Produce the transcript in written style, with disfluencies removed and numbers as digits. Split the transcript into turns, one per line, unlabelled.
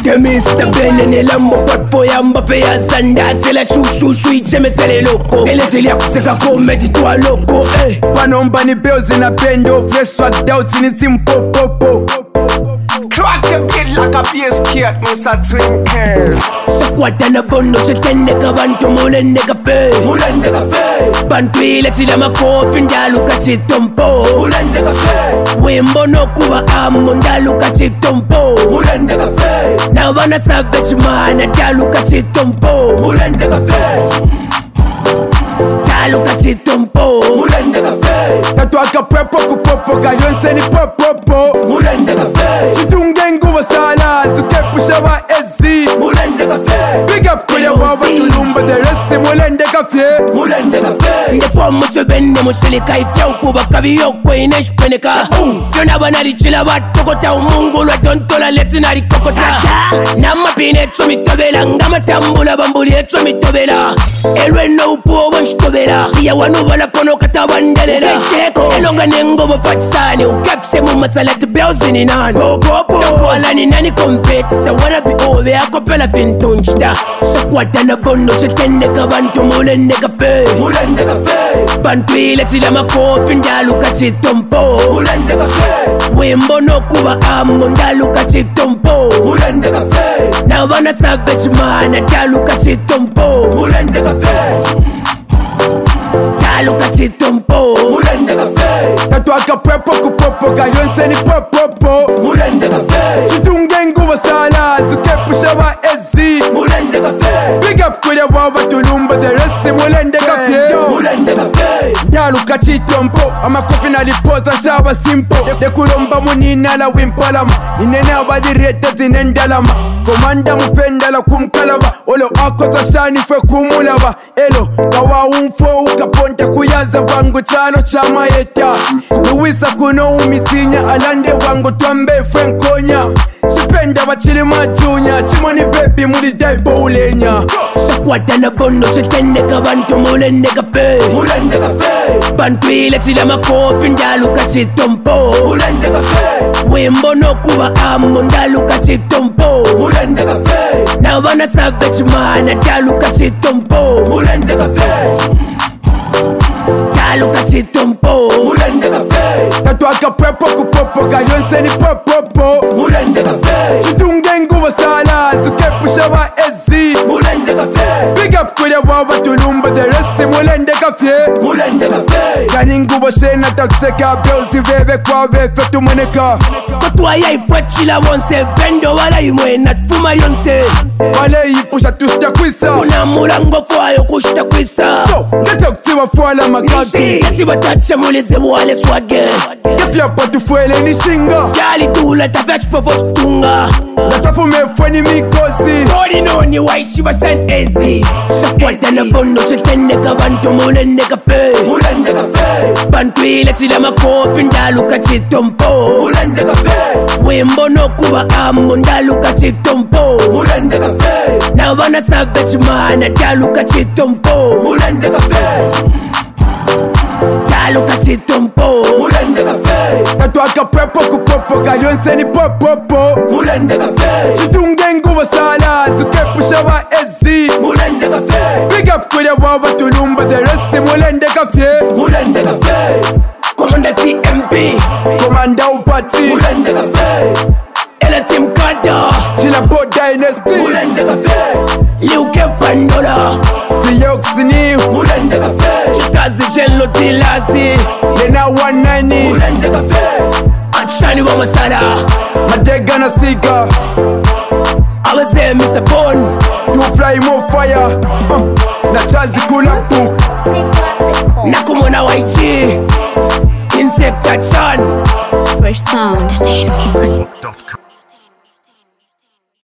de Mr. Ben en el ambo pot for yamba pe ya zanda. C'est la chou j'aime c'est les locaux. Et les élias kuseka kome dis-toi loco.
Panomba ni bills in a bendo. Fresh swag doubts in it in po.
Crack the beat like a bass kit, Mr. Twinkle.
Sakwata na fondo setende kabantu mulende kafe. Bantu ile tila makofi ndaluka chitompo. Wimbo no kuba amo ndaluka chitompo. Na wana savage man ndaluka chitompo. Ndaluka chitompo.
Tatwaka pepo kupopo kayonse ni popo. Chitungengu wasala zukepusha wa ezi. Big up kwa ya wawa tulumba the rest mulende kafe.
Ndefo musebende musilika ifya ukuba kabiyo kweine shpeneka. Yona banali chila watokota umungu lwa tontola leti nari kokota. Nama pine etso mitobela ngama tambula bambuli etso mitobela. Elwe no upo wanshitobela. Iya wanu wala kono kata wandelela. Elonga nengo bafatisane ukepse mu masalati bells ni nani. Sakwala ni nani competitor wanna be over akopela fintunchita. Sakwata na fondo setende kabantu mulende kafe. Bantu ile tila makofi ndaluka chitompo. Wimbo no kuba amo ndaluka chitompo. Na wana savage man ndaluka chitompo. Ndaluka chitompo.
Tatwaka pepo kupopo kayonse ni popo. Chitungengu wasala zukepusha wa ezi. Big up kwa ya wawa tulumba the rest mulende kafe. Ndaluka chitompo amakofi nalipoza shawa simple. Dekulomba munina la wimpalama. Inena wadirete zinendalama. Komanda mupendala kumkalaba. Olo akoza shani fwe kumulaba. Elo kawa umfo ukaponta kuyaza wangu chalo chama yeta. Luwisa kuno umitinya alande wangu twambe fwenkonya. Shipenda bachili majunya. Chimoni baby muri daipo ulenya.
Sakwata na fondo setende kabantu mulende kafe. Bantu ile tila makofi ndaluka chitompo. Wimbo no kuba amo ndaluka chitompo. Na wana savage man ndaluka chitompo. Ndaluka chitompo.
Tatwaka pepo kupopo kayonse ni popo. Chitungengu wasala zukepusha wa ezi. Big up kwa ya wawa tulumba the rest mulende kafe. Kaningu boshena takuseka bills bebe kwa befe tumoneka.
Kotwaya ifwachila wonse bendo wala imwena tfuma lyonse.
Wale yipusha tushita kwisa.
Kuna mulango fwayo kushita kwisa.
So, ngete kutiwa fwala makaki.
Yasi batache mulize wale swage.
Kefya patu fwele ni shinga.
Yali tula tafech pofo tunga.
Natafu mefweni mikosi.
Kodi noni waishi bashan ezi. Sakwata na fondo setende kabantu mulende kafe. Bantu ile tila makofi ndaluka chitompo. Wimbo no kuba amo ndaluka chitompo. Na wana savage man ndaluka chitompo. Ndaluka chitompo.
Tatwaka pepo kupopo kayonse ni popo. Chitungengu wasala zukepusha wa ezi. Big up kwa ya wawa tulumba the rest mulende kafe.
Komanda TMP.
Komanda upati.
Ela Team Kada.
Chila Bo Dynasty.
Liuke Pandola.
Fiyoxini.
Chikazi Jenlo Tilazi.
Lena 190.
Achani wa masala.
Madega na Sika.
I was there Mr. Bone.
To fly more fire. Na chazi kulapu.
Nakumona YG. Insect Chan.
Fresh sound.